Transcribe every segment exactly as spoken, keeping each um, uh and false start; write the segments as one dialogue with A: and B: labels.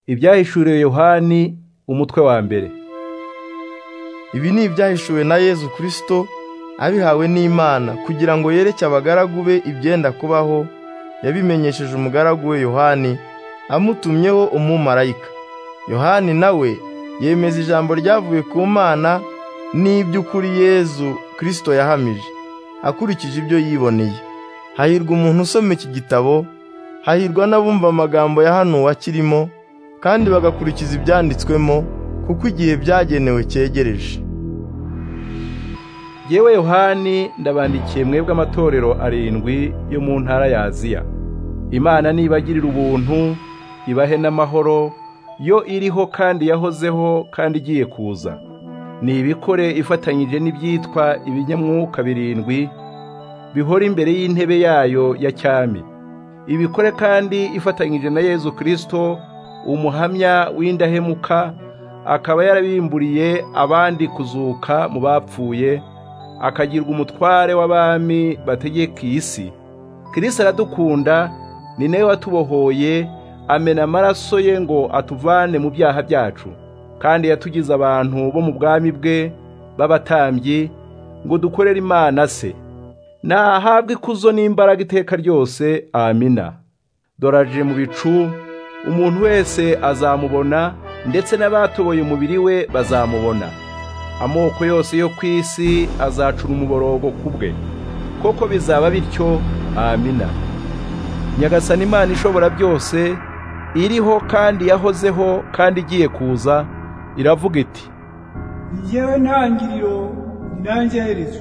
A: Ibyahishuriwe Yohani umutwe wa mbere.
B: Ibi ni ibyahishuwe na Yesu Kristo abihawe n'Imana kugira ngo yereke abagaragu be ibyenda kubaho. Yabimenyesheje umugaragu we Yohani amutumyeho umumarayika. Yohani nawe yemeza ijambo ryavuye ku Mana n'iby'ukuri Yesu Kristo yahamije akurikije ibyo yiboneye. Hahirwa umuntu usoma iki gitabo, hahirwa n'abumva amagambo yahanuwe akirimo kandi bagakurikiza ibyanditswemo, kuko igihe byagenewe cyegereje.
A: Yewe Yohani ndabandikiye mwebwe amatorero arindwi yo mu ntara ya Aziya. Imana nibagirira ubuntu, ibahe n'amahoro, yo iriho kandi yahozeho kandi igiye kuza. Ni ibikore ifatanyije n'ibyitwa ibinyamwuka birindwi bihora imbere y'intebe yayo ya cyami. Ibikore kandi ifatanyije na Yesu Kristo umuhamya w'indahemuka, akaba yarabimburiye abandi kuzuka mu bapfuye, akagirwa umutware w'abami bategeka isi. Kristo aradukunda, ni nawe watubohoye, amena amaraso ye ngo atuvane mu byaha byacu, kandi yatugize abantu bo mu bwami bwe b'abatambyi ngo dukorere Imana se. Nahabwe ikuzo n'imbaraga iteka ryose. Amina. Doraje mu bicu, umuntu wese azamubona, ndetse n'abatoboye umubiri we bazamubona. Amoko yose yo ku isi azacura umuborogo kubwe. Koko bizaba bityo. Amina. Nyagasani Imana ishobora byose, iriho kandi yahozeho kandi igiye kuza, iravuga iti:
C: Yewe ntangiriro nanjye herezo.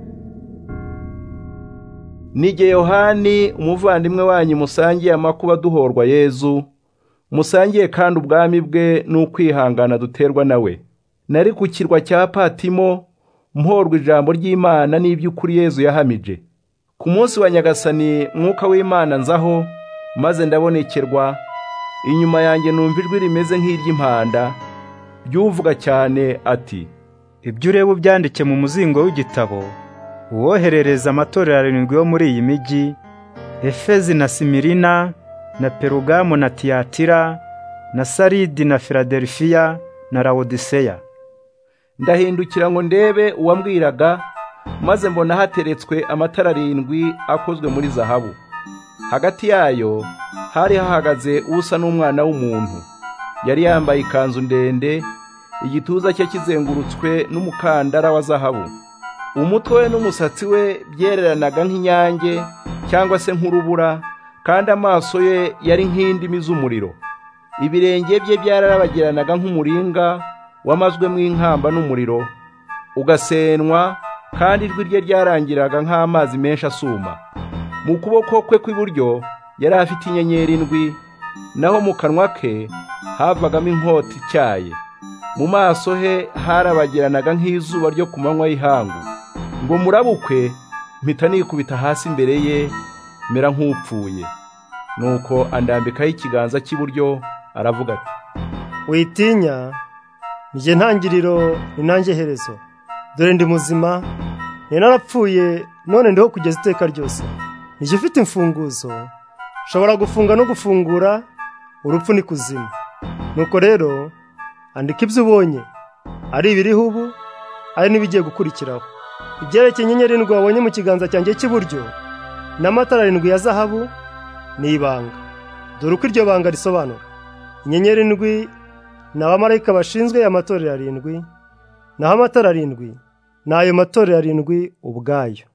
A: Nige Yohani umuvandimwe wanyu musangiye amakuba duhorwa Yezu, musangiye kandi ubwami bwe n'ukwihangana duterwa nawe. Nari ku kirwa cya Patimo mporwa ijambo ry'Imana n'iby'ukuri Yezu yahamije. Ku munsi wa Nyagasani mwuka w'Imana nzaho, maze ndabonekerwa. Inyuma yanjye numva ijwi rimeze nk'iry'impanda ryuvuga cyane ati:
D: Ibyo ureba ubyandike mu muzingo w'igitabo, uwoherereza amatorero arindwi yo muri iyi migi: Efezi na Simirina na Perugamo na Tiyatira na Saridi na Filadelfiya na Laodiseya.
A: Ndahindukira ngo ndebe uwambwiraga, maze mbona hateretswe amatara arindwi akozwe muri zahabu. Hagati yayo hari hahagaze usa n'umwana w'umuntu. Yari yambaye ikanzu ndende, igituza cye kizengurutswe n'umukandara wa zahabu. Umutwe we n'umusatsi we byereranaga nk'inyange cyangwa se nk'urubura, kandi amaso ye yari nk'indimi z'umuriro. Ibirenge bye byararabagiranaga nk'umuringa wamazwe mu inkamba n'umuriro ugasenwa, kandi ijwi rye ryarangiraga nk'amazi menshi asuma. Mu kuboko kwe kw'iburyo yari afite inyenyeri indwi, naho mu kanwa ke havagamo inkota ityaye. Mu maso he harabagiranaga nk'izuba ryo ku manywa y'ihangu. Ngo murabukwe mpita nikubita hasi imbere ye, mera nk'upfuye. Nuko andambikaho ikiganza cy'iburyo aravuga ati:
E: Witinya, nje ntangiriro ni nanjye herezo. Dore ndi muzima, ni narapfuye, none ndiho kugeza iteka ryose. Nije ufite imfunguzo, nshobora gufunga no gufungura urupfu n'ikuzimu. Nuko rero andika ibyo ubonye, ari ibiriho ubu, ari n'ibigiye gukurikiraho. Ibyerekeye inyenyeri indwi wabonye mu kiganza cyanjye cy'iburyo n'amatara arindwi ya zahabu ni ibanga. Dore uko iryo banga risobanura: inyenyeri indwi ni abamarayika bashinzwe amatorero arindwi, naho amatara arindwi ni ayo matorero arindwi ubwayo.